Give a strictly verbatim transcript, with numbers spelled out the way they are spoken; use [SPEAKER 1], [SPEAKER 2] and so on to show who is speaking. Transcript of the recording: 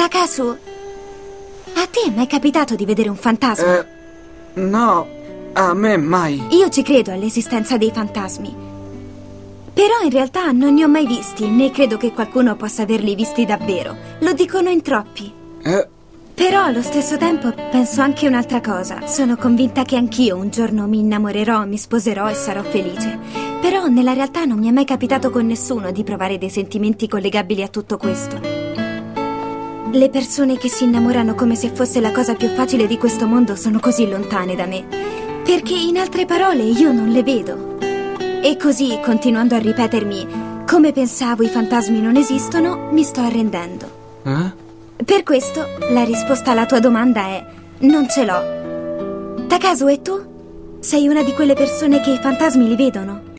[SPEAKER 1] Takasu, a te è mai capitato di vedere un fantasma?
[SPEAKER 2] Eh, no, a me mai.
[SPEAKER 1] Io ci credo all'esistenza dei fantasmi. Però in realtà non ne ho mai visti, né credo che qualcuno possa averli visti davvero. Lo dicono in troppi.
[SPEAKER 2] Eh,
[SPEAKER 1] Però allo stesso tempo penso anche un'altra cosa. Sono convinta che anch'io un giorno mi innamorerò, mi sposerò e sarò felice. Però nella realtà non mi è mai capitato con nessuno di provare dei sentimenti collegabili a tutto questo. Le persone che si innamorano come se fosse la cosa più facile di questo mondo sono così lontane da me. Perché in altre parole io non le vedo. E così, continuando a ripetermi come pensavo i fantasmi non esistono, mi sto arrendendo.
[SPEAKER 2] eh?
[SPEAKER 1] Per questo, la risposta alla tua domanda è non ce l'ho. Takasu, e tu? Sei una di quelle persone che i fantasmi li vedono?